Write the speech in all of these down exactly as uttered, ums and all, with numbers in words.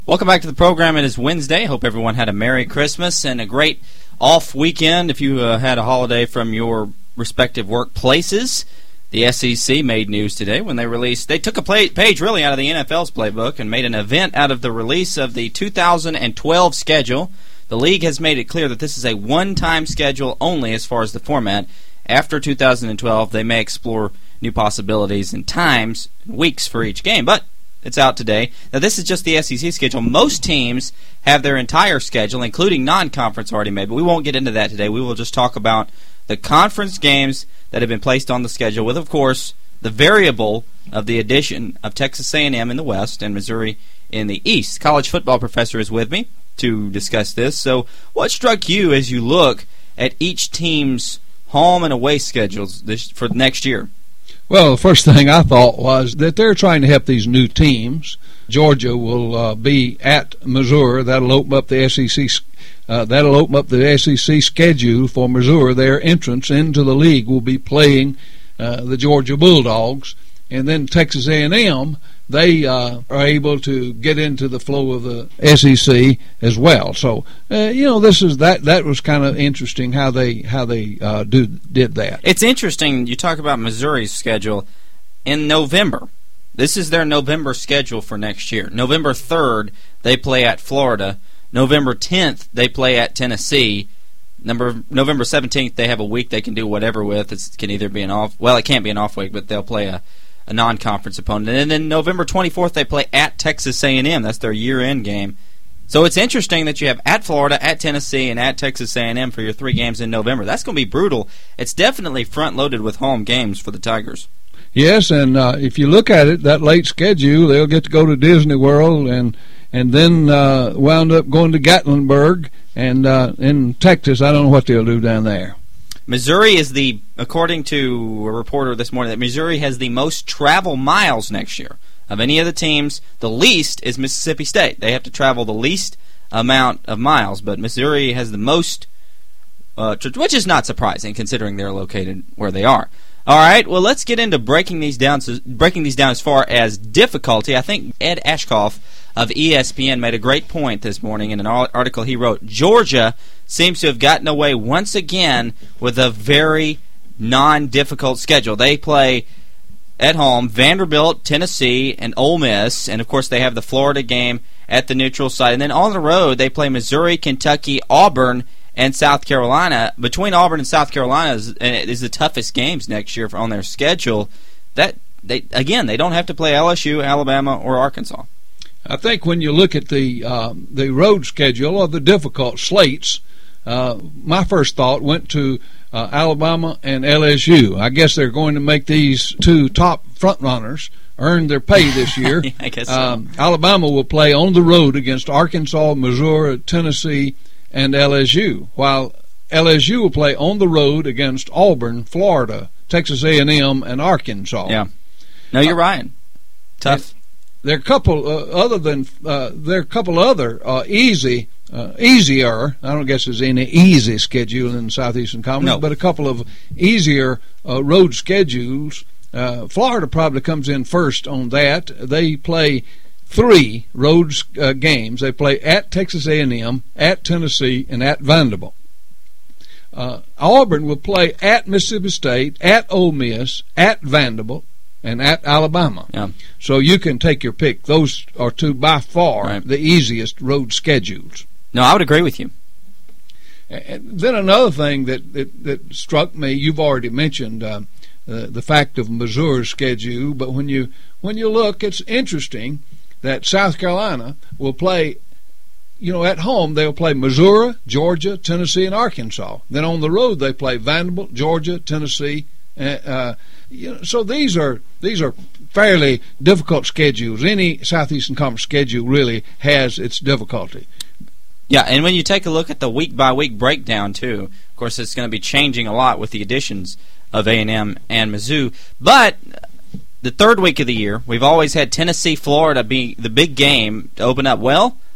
Welcome back to the program. It is Wednesday. Hope everyone had a Merry Christmas and a great off weekend if you uh, had a holiday from your respective workplaces. The S E C made news today when they released, they took a play, page really out of the N F L's playbook and made an event out of the release of the two thousand twelve schedule. The league has made it clear that this is a one-time schedule only as far as the format. After two thousand twelve, they may explore new possibilities and times, weeks for each game, but it's out today. Now, this is just the S E C schedule. Most teams have their entire schedule, including non-conference, already made, but we won't get into that today. We will just talk about the conference games that have been placed on the schedule with, of course, the variable of the addition of Texas A and M in the West and Missouri in the East. College football professor is with me to discuss this. So what struck you as you look at each team's home and away schedules this, for next year? Well, the first thing I thought was that they're trying to help these new teams. Georgia will uh, be at Missouri. That'll open up the S E C. Uh, that'll open up the S E C schedule for Missouri. Their entrance into the league will be playing uh, the Georgia Bulldogs, and then Texas A and M. They uh, are able to get into the flow of the S E C as well. So uh, you know, this is that. That was kind of interesting how they how they uh, do did that. It's interesting. You talk about Missouri's schedule in November. This is their November schedule for next year. November third, they play at Florida. November tenth, they play at Tennessee. Number November seventeenth, they have a week they can do whatever with. It can either be an off. Well, it can't be an off week, but they'll play a. a non-conference opponent. And then November twenty-fourth, they play at Texas A and M. That's their year-end game. So it's interesting that you have at Florida, at Tennessee, and at Texas A and M for your three games in November. That's going to be brutal. It's definitely front-loaded with home games for the Tigers. Yes, and uh, if you look at it, that late schedule, they'll get to go to Disney World and and then uh, wound up going to Gatlinburg. And uh, in Texas, I don't know what they'll do down there. Missouri is the, according to a reporter this morning, that Missouri has the most travel miles next year of any of the teams. The least is Mississippi State. They have to travel the least amount of miles, but Missouri has the most, uh, which is not surprising considering they're located where they are. All right, well, let's get into breaking these down. So breaking these down as far as difficulty. I think Ed Ashkoff of E S P N made a great point this morning in an article he wrote. Georgia seems to have gotten away once again with a very non-difficult schedule. They play at home Vanderbilt, Tennessee, and Ole Miss, and of course they have the Florida game at the neutral site. And then on the road they play Missouri, Kentucky, Auburn, and South Carolina. Between Auburn and South Carolina is, is the toughest games next year on their schedule. That they again, they don't have to play L S U, Alabama, or Arkansas. I think when you look at the uh, the road schedule or the difficult slates, uh, my first thought went to uh, Alabama and L S U. I guess they're going to make these two top front runners earn their pay this year. I guess so. Um, Alabama will play on the road against Arkansas, Missouri, Tennessee, and L S U, while L S U will play on the road against Auburn, Florida, Texas A and M, and Arkansas. Yeah. No, you're uh, right. Tough. There are a couple uh, other than uh, there are a couple other uh, easy, uh, easier. I don't guess there's any easy schedule in the Southeastern Conference, no. but a couple of easier uh, road schedules. Uh, Florida probably comes in first on that. They play three road uh, games. They play at Texas A and M, at Tennessee, and at Vanderbilt. Uh, Auburn will play at Mississippi State, at Ole Miss, at Vanderbilt, and at Alabama. Yeah. So you can take your pick. Those are two by far right. the easiest road schedules. No, I would agree with you. And then another thing that, that, that struck me, you've already mentioned uh, uh, the fact of Missouri's schedule, but when you when you look, it's interesting that South Carolina will play, you know, at home they'll play Missouri, Georgia, Tennessee, and Arkansas. Then on the road they play Vanderbilt, Georgia, Tennessee. Uh, uh, you know, so these are these are fairly difficult schedules. Any Southeastern Conference schedule really has its difficulty. Yeah, and when you take a look at the week-by-week breakdown, too, of course it's going to be changing a lot with the additions of A and M and Mizzou. But the third week of the year, we've always had Tennessee, Florida be the big game to open up. Well,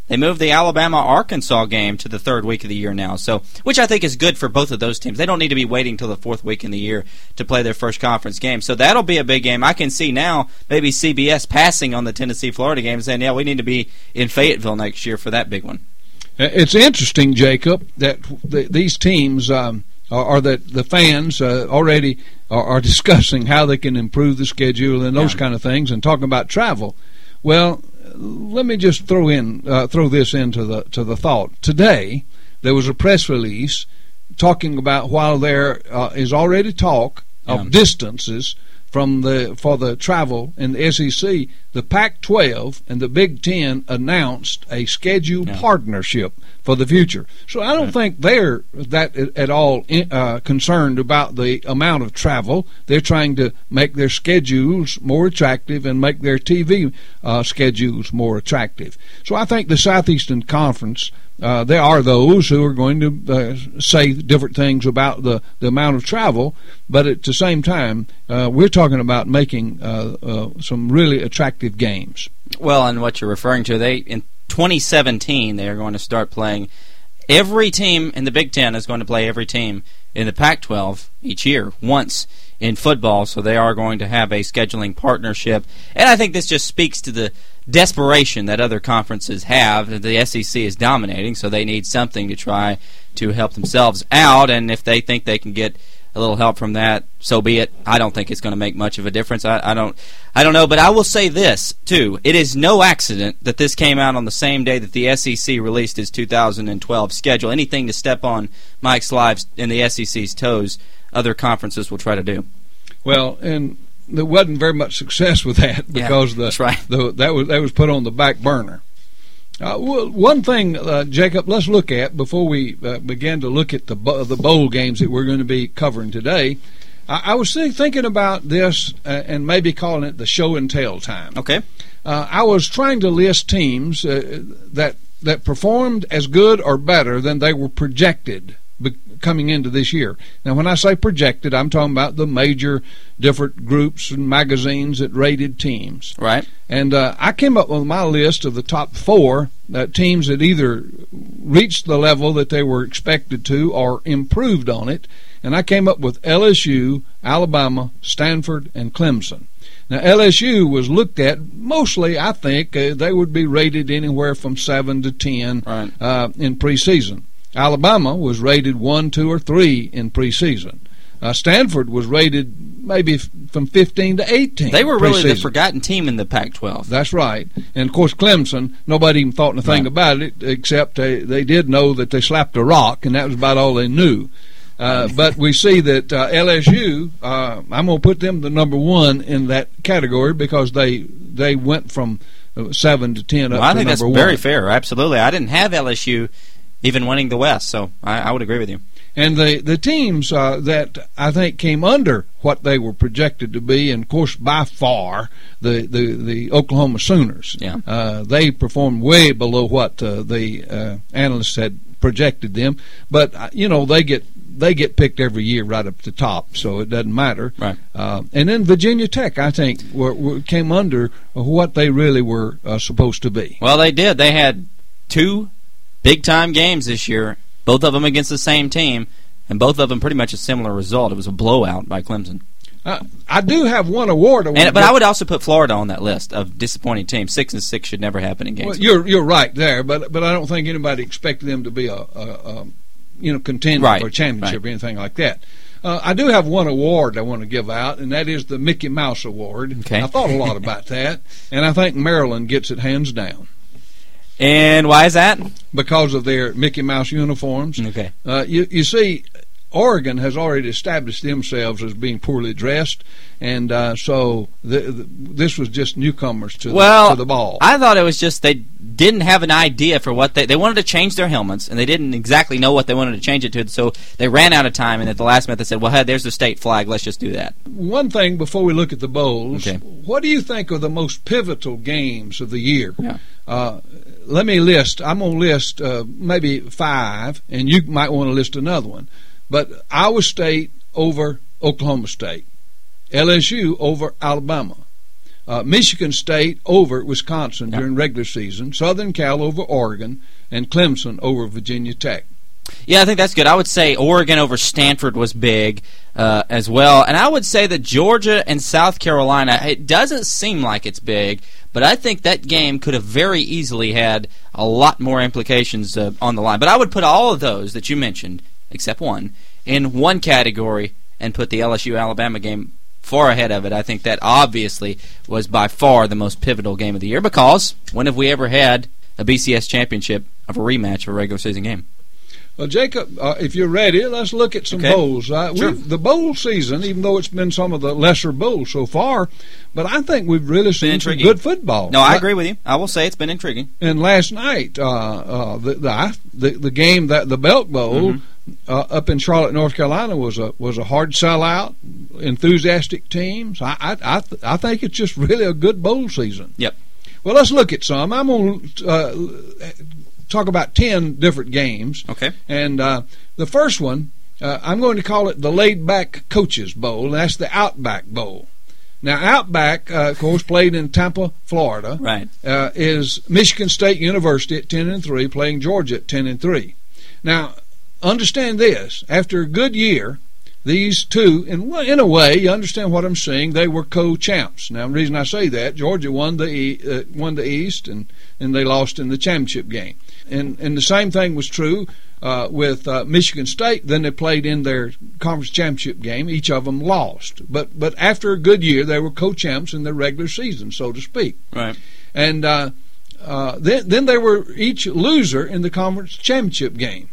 they moved the Alabama-Arkansas game to the third week of the year now, so which I think is good for both of those teams. They don't need to be waiting till the fourth week in the year to play their first conference game. So that'll be a big game. I can see now maybe C B S passing on the Tennessee-Florida game and saying, yeah, we need to be in Fayetteville next year for that big one. It's interesting, Jacob, that the, these teams um, are, are that the fans uh, already are, are discussing how they can improve the schedule and those yeah. kind of things, and talking about travel. Well, let me just throw in uh, throw this into the to the thought. Today, there was a press release talking about while there uh, is already talk of yeah. distances from the for the travel in the S E C, the Pac twelve and the Big Ten announced a scheduled yeah. partnership for the future. So I don't right. think they're that at all uh, concerned about the amount of travel. They're trying to make their schedules more attractive and make their T V uh, schedules more attractive. So I think the Southeastern Conference, uh, there are those who are going to uh, say different things about the, the amount of travel, but at the same time, uh, we're talking about making uh, uh, some really attractive games. Well, and what you're referring to, they in twenty seventeen, they are going to start playing. Every team in the Big Ten is going to play every team in the Pac twelve each year, once in football, so they are going to have a scheduling partnership. And I think this just speaks to the desperation that other conferences have. The S E C is dominating, so they need something to try to help themselves out, and if they think they can get a little help from that, so be it. I don't think it's going to make much of a difference. I, I don't I don't know, but I will say this, too. It is no accident that this came out on the same day that the S E C released its two thousand twelve schedule. Anything to step on Mike Slive's and the S E C's toes, other conferences will try to do. Well, and there wasn't very much success with that because yeah, the, that's right. the that was that was put on the back burner. Uh, well, one thing, uh, Jacob, let's look at before we uh, begin to look at the the bowl games that we're going to be covering today. I, I was thinking about this uh, and maybe calling it the show and tell time. Okay. Uh, I was trying to list teams uh, that that performed as good or better than they were projected be- coming into this year. Now, when I say projected, I'm talking about the major different groups and magazines that rated teams. Right. And uh, I came up with my list of the top four uh, teams that either reached the level that they were expected to or improved on it. And I came up with L S U, Alabama, Stanford, and Clemson. Now, L S U was looked at mostly, I think, uh, they would be rated anywhere from seven to ten right. uh, in preseason. Alabama was rated one, two, or three in preseason. Uh, Stanford was rated maybe f- from fifteen to eighteen. They were really pre-season. the forgotten team in the Pac twelve. That's right. And, of course, Clemson, nobody even thought anything right. about it, except they, they did know that they slapped a rock, and that was about all they knew. Uh, but we see that uh, L S U, uh, I'm going to put them the number one in that category because they they went from seven to ten up well, I to think number that's one. very fair, absolutely. I didn't have L S U even winning the West, so I, I would agree with you. And the, the teams uh, that I think came under what they were projected to be, and, of course, by far, the, the, the Oklahoma Sooners. Yeah. Uh, they performed way below what uh, the uh, analysts had projected them. But, uh, you know, they get they get picked every year right up to the top, so it doesn't matter. Right. Uh, and then Virginia Tech, I think, were, were, came under what they really were uh, supposed to be. Well, they did. They had two big-time games this year, both of them against the same team, and both of them pretty much a similar result. It was a blowout by Clemson. Uh, I do have one award. I and, but I would also put Florida on that list of disappointing teams. Six and six should never happen in games. Well, you're you're right there, but but I don't think anybody expected them to be a, a, a you know contender right. for a championship right. or anything like that. Uh, I do have one award I want to give out, and that is the Mickey Mouse Award. Okay. I thought a lot about that, and I think Maryland gets it hands down. And why is that? Because of their Mickey Mouse uniforms. Okay. Uh, you, you see, Oregon has already established themselves as being poorly dressed, and uh, so the, the, this was just newcomers to, well, the, to the ball. I thought it was just they didn't have an idea for what they – they wanted to change their helmets, and they didn't exactly know what they wanted to change it to, so they ran out of time, and at the last minute they said, well, hey, there's the state flag. Let's just do that. One thing before we look at the bowls, okay. what do you think are the most pivotal games of the year? Yeah. Uh, let me list – I'm going to list uh, maybe five, and you might want to list another one. But Iowa State over Oklahoma State, L S U over Alabama, uh, Michigan State over Wisconsin yep. during regular season, Southern Cal over Oregon, and Clemson over Virginia Tech. Yeah, I think that's good. I would say Oregon over Stanford was big uh, as well. And I would say that Georgia and South Carolina, it doesn't seem like it's big, but I think that game could have very easily had a lot more implications uh, on the line. But I would put all of those that you mentioned, except one, in one category and put the L S U-Alabama game far ahead of it. I think that obviously was by far the most pivotal game of the year, because when have we ever had a B C S championship of a rematch of a regular season game? Well, Jacob, uh, if you're ready, let's look at some okay. bowls. Uh, sure. The bowl season, even though it's been some of the lesser bowls so far, but I think we've really seen some good football. No, I agree with you. I will say it's been intriguing. And last night, uh, uh, the, the the the game that the Belk Bowl mm-hmm. uh, up in Charlotte, North Carolina, was a was a hard sellout. Enthusiastic teams. I I I, th- I think it's just really a good bowl season. Yep. Well, let's look at some. I'm going to uh, talk about ten different games. Okay. And uh, the first one, uh, I'm going to call it the Laid Back Coaches Bowl, and that's the Outback Bowl. Now, Outback, uh, of course, played in Tampa, Florida. Right. Uh, is Michigan State University at ten and three, playing Georgia at ten and three. Now, understand this: after a good year, these two, in in a way, you understand what I'm saying, they were co-champs. Now, the reason I say that, Georgia won the uh, won the East, and, and they lost in the championship game. And and the same thing was true uh, with uh, Michigan State. Then they played in their conference championship game. Each of them lost. But but after a good year, they were co-champs in their regular season, so to speak. Right. And uh, uh, then then they were each loser in the conference championship game.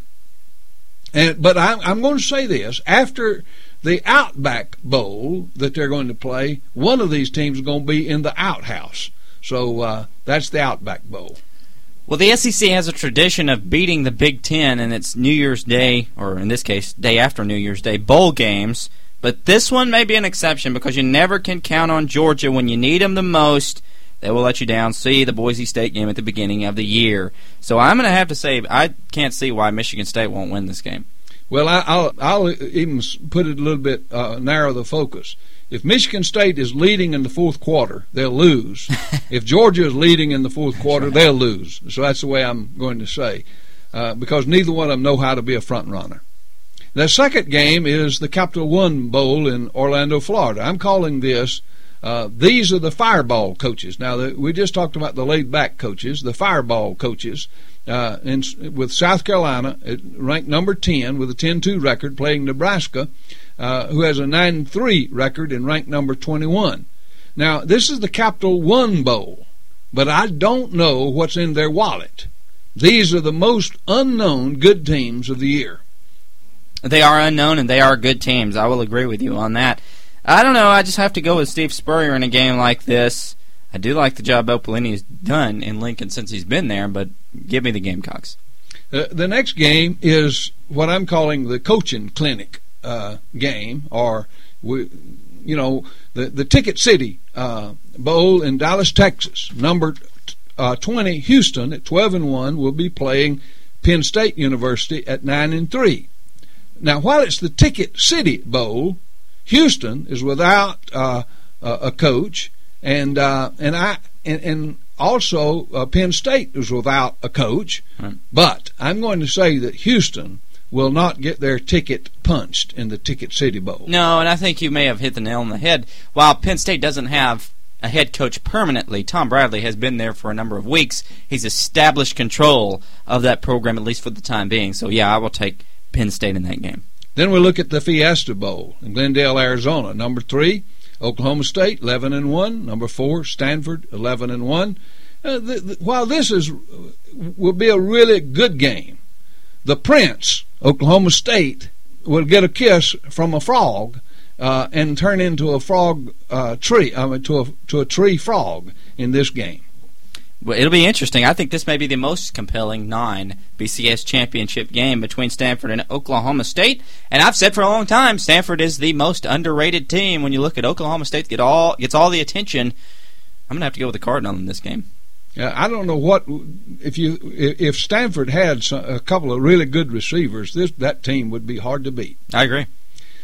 And but I'm, I'm going to say this: after the Outback Bowl that they're going to play, one of these teams is going to be in the outhouse. So uh, that's the Outback Bowl. Well, the S E C has a tradition of beating the Big Ten in its New Year's Day, or in this case, day after New Year's Day, bowl games. But this one may be an exception, because you never can count on Georgia when you need them the most. They will let you down. See the Boise State game at the beginning of the year. So I'm going to have to say I can't see why Michigan State won't win this game. Well, I, I'll, I'll even put it a little bit, uh, narrow the focus. If Michigan State is leading in the fourth quarter, they'll lose. If Georgia is leading in the fourth quarter, they'll lose. So that's the way I'm going to say, uh, because neither one of them know how to be a front runner. The second game is the Capital One Bowl in Orlando, Florida. I'm calling this, uh, these are the fireball coaches. Now, the, we just talked about the laid-back coaches, the fireball coaches. Uh, in, with South Carolina, ranked number ten with a ten two record, playing Nebraska, uh, who has a nine three record and ranked number twenty-one. Now, this is the Capital One Bowl, but I don't know what's in their wallet. These are the most unknown good teams of the year. They are unknown, and they are good teams. I will agree with you on that. I don't know. I just have to go with Steve Spurrier in a game like this. I do like the job Bo Pelini has done in Lincoln since he's been there, but give me the Gamecocks. Uh, the next game is what I'm calling the coaching clinic uh, game, or we, you know, the the Ticket City uh, Bowl in Dallas, Texas. Number uh, twenty, Houston at twelve and one will be playing Penn State University at nine and three. Now, while it's the Ticket City Bowl, Houston is without uh, a coach. And uh, and I and, and also uh, Penn State is without a coach, right. But I'm going to say that Houston will not get their ticket punched in the Ticket City Bowl. No, and I think you may have hit the nail on the head. While Penn State doesn't have a head coach permanently, Tom Bradley has been there for a number of weeks. He's established control of that program, at least for the time being. So yeah, I will take Penn State in that game. Then we look at the Fiesta Bowl in Glendale, Arizona. Number three, Oklahoma State, eleven and one. Number four, Stanford, eleven and one. Uh, the, the, while this is will be a really good game, the Prince, Oklahoma State, will get a kiss from a frog uh, and turn into a frog uh, tree, I mean, to a to a tree frog in this game. Well, it'll be interesting. I think this may be the most compelling non-B C S championship game between Stanford and Oklahoma State. And I've said for a long time, Stanford is the most underrated team. When you look at Oklahoma State, get all gets all the attention. I'm gonna have to go with the Cardinal in this game. Yeah, I don't know what if you if Stanford had some, a couple of really good receivers, this that team would be hard to beat. I agree.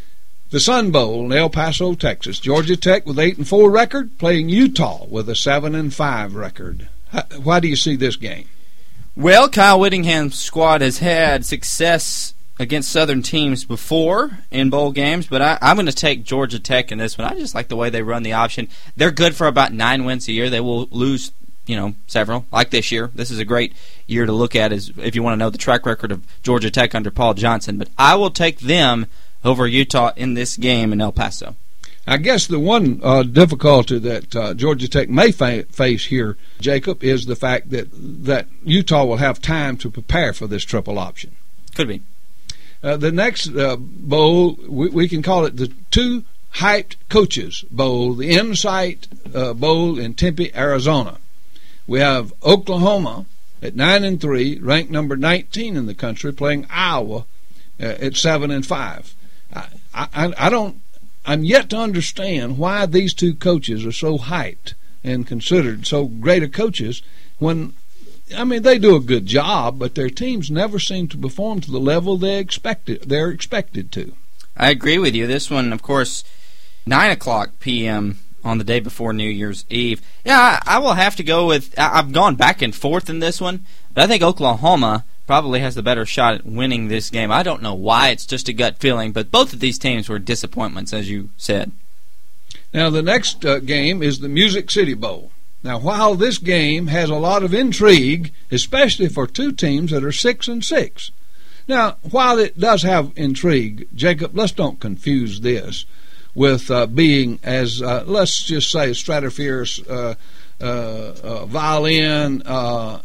The Sun Bowl in El Paso, Texas. Georgia Tech with eight and four record playing Utah with a seven and five record. Why do you see this game? Well, Kyle Whittingham's squad has had success against Southern teams before in bowl games, but I, I'm going to take Georgia Tech in this one. I just like the way they run the option. They're good for about nine wins a year. They will lose, you know, several, like this year. This is a great year to look at as if you want to know the track record of Georgia Tech under Paul Johnson. But I will take them over Utah in this game in El Paso. I guess the one uh, difficulty that uh, Georgia Tech may fa- face here, Jacob, is the fact that, that Utah will have time to prepare for this triple option. Could be. Uh, the next uh, bowl, we, we can call it the Two Hyped Coaches Bowl, the Insight uh, Bowl in Tempe, Arizona. We have Oklahoma at nine and three, ranked number nineteen in the country, playing Iowa uh, at seven and five. I, I, I don't. I'm yet to understand why these two coaches are so hyped and considered so great a coaches when, I mean, they do a good job, but their teams never seem to perform to the level they expected. They're expected to. I agree with you. This one, of course, nine o'clock p.m. on the day before New Year's Eve. Yeah, I, I will have to go with. I, I've gone back and forth in this one, but I think Oklahoma probably has the better shot at winning this game. I don't know why. It's just a gut feeling, but both of these teams were disappointments, as you said. Now, the next uh, game is the Music City Bowl. Now, while this game has a lot of intrigue, especially for two teams that are six and six. Now, while it does have intrigue, Jacob, let's don't confuse this with uh, being as, uh, let's just say, Stratosphere's uh, uh, uh, violin uh,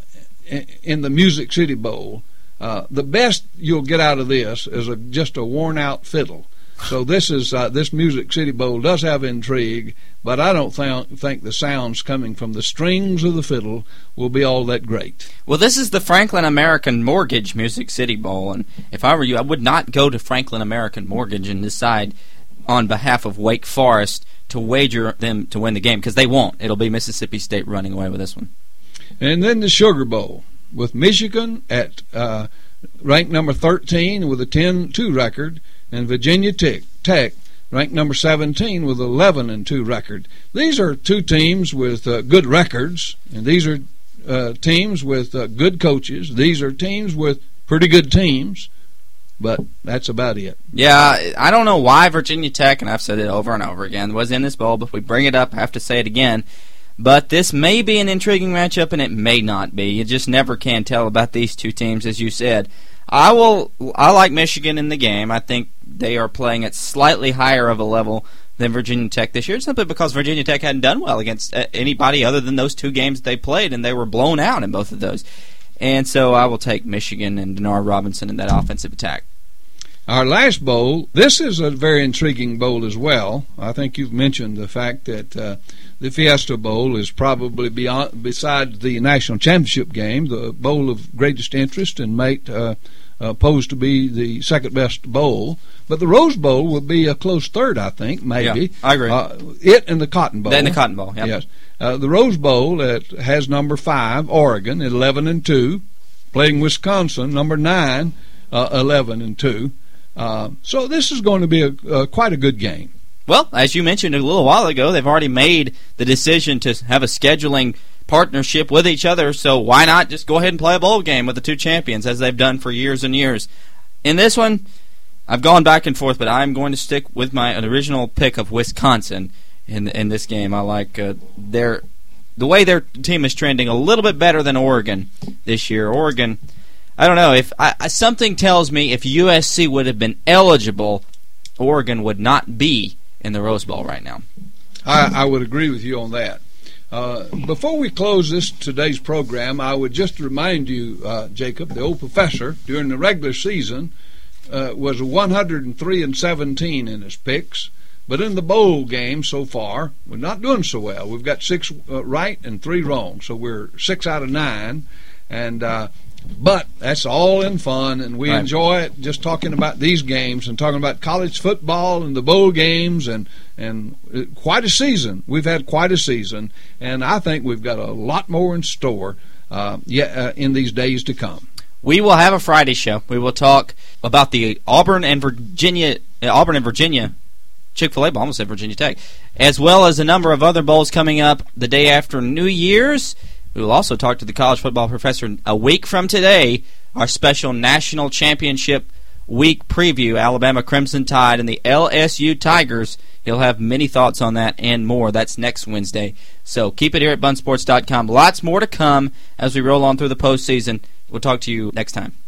in the Music City Bowl. Uh, the best you'll get out of this is a, just a worn-out fiddle. So this is uh, this Music City Bowl does have intrigue, but I don't th- think the sounds coming from the strings of the fiddle will be all that great. Well, this is the Franklin American Mortgage Music City Bowl, and if I were you, I would not go to Franklin American Mortgage and decide on behalf of Wake Forest to wager them to win the game, because they won't. It'll be Mississippi State running away with this one. And then the Sugar Bowl with Michigan at uh, ranked number thirteen with a ten two record, and Virginia Tech, Tech ranked number seventeen with eleven and two record. These are two teams with uh, good records, and these are uh, teams with uh, good coaches. These are teams with pretty good teams, but that's about it. Yeah, I don't know why Virginia Tech, and I've said it over and over again, was in this bowl, but if we bring it up, I have to say it again. But this may be an intriguing matchup, and it may not be. You just never can tell about these two teams, as you said. I will. I like Michigan in the game. I think they are playing at slightly higher of a level than Virginia Tech this year, simply because Virginia Tech hadn't done well against anybody other than those two games they played, and they were blown out in both of those. And so I will take Michigan and Denard Robinson in that offensive attack. Our last bowl, this is a very intriguing bowl as well. I think you've mentioned the fact that uh, the Fiesta Bowl is probably beyond, besides the national championship game, the bowl of greatest interest and might uh, uh, pose to be the second best bowl. But the Rose Bowl would be a close third, I think, maybe. Yeah, I agree. Uh, it and the Cotton Bowl. And the Cotton Bowl, yep. Yes. Uh, the Rose Bowl uh, has number five, Oregon, at eleven and two, playing Wisconsin, number nine, uh, eleven and two. Uh, so this is going to be a, uh, quite a good game. Well, as you mentioned a little while ago, they've already made the decision to have a scheduling partnership with each other, so why not just go ahead and play a bowl game with the two champions, as they've done for years and years. In this one, I've gone back and forth, but I'm going to stick with my original pick of Wisconsin in in this game. I like uh, their the way their team is trending a little bit better than Oregon this year. Oregon, I don't know, if I, something tells me if U S C would have been eligible, Oregon would not be in the Rose Bowl right now. I, I would agree with you on that. Uh, before we close this today's program, I would just remind you, uh, Jacob, the old professor, during the regular season, uh, was one hundred three and seventeen in his picks. But in the bowl game so far, we're not doing so well. We've got six uh, right and three wrong, so we're six out of nine. And uh, but that's all in fun, and we right. enjoy it just talking about these games and talking about college football and the bowl games, and and quite a season. We've had quite a season, and I think we've got a lot more in store uh, yet, uh, in these days to come. We will have a Friday show. We will talk about the Auburn and Virginia, uh, Auburn and Virginia Chick-fil-A Bowl, almost said Virginia Tech, as well as a number of other bowls coming up the day after New Year's. We will also talk to the college football professor a week from today, our special National Championship Week preview, Alabama Crimson Tide and the L S U Tigers. He'll have many thoughts on that and more. That's next Wednesday. So keep it here at bun sports dot com. Lots more to come as we roll on through the postseason. We'll talk to you next time.